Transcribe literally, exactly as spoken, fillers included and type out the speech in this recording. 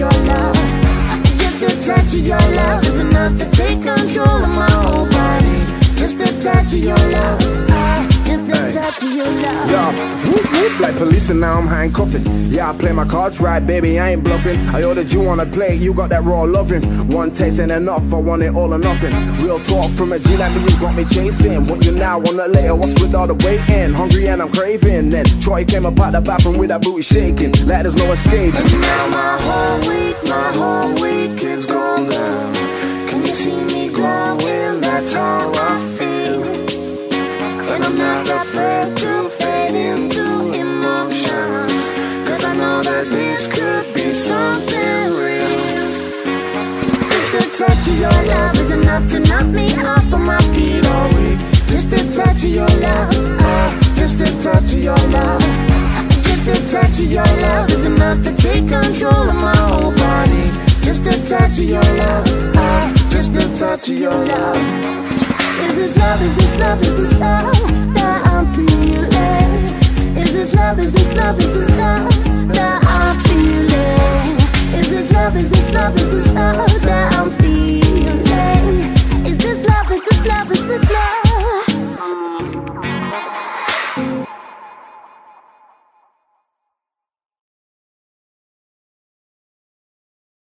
your love. Just a touch of your love is enough to take control of my whole body. Just a touch of your love, ah, just a touch of your love. Yeah, whoop whoop, like police and now I'm handcuffing. Yeah, I play my cards right, baby, I ain't bluffing. I ordered you on a plate, you got that raw loving. One taste ain't enough, I want it all or nothing. Real talk from a G like me, you got me chasing. Want you now, want it later, what's with all the waiting? Hungry and I'm craving. Then Troy came up out the bathroom with that booty shaking, like there's no escape. And now my whole week, my whole week is gone down. Can you see me glowing? That's how I feel. And I'm not afraid to fade into emotions, cause I know that this could be something real. Just a touch of your love is enough to knock me off of my feet all week. Just a touch of your love, ah, just a touch of your love. Just a touch of your love is enough to take control of my whole body. Just a touch of your love, ah, just a touch of your love. Is this love, is this love, is this love that I'm feeling? Is this love, is this love, is this love that I'm feeling? Is this love, is this love, is this love that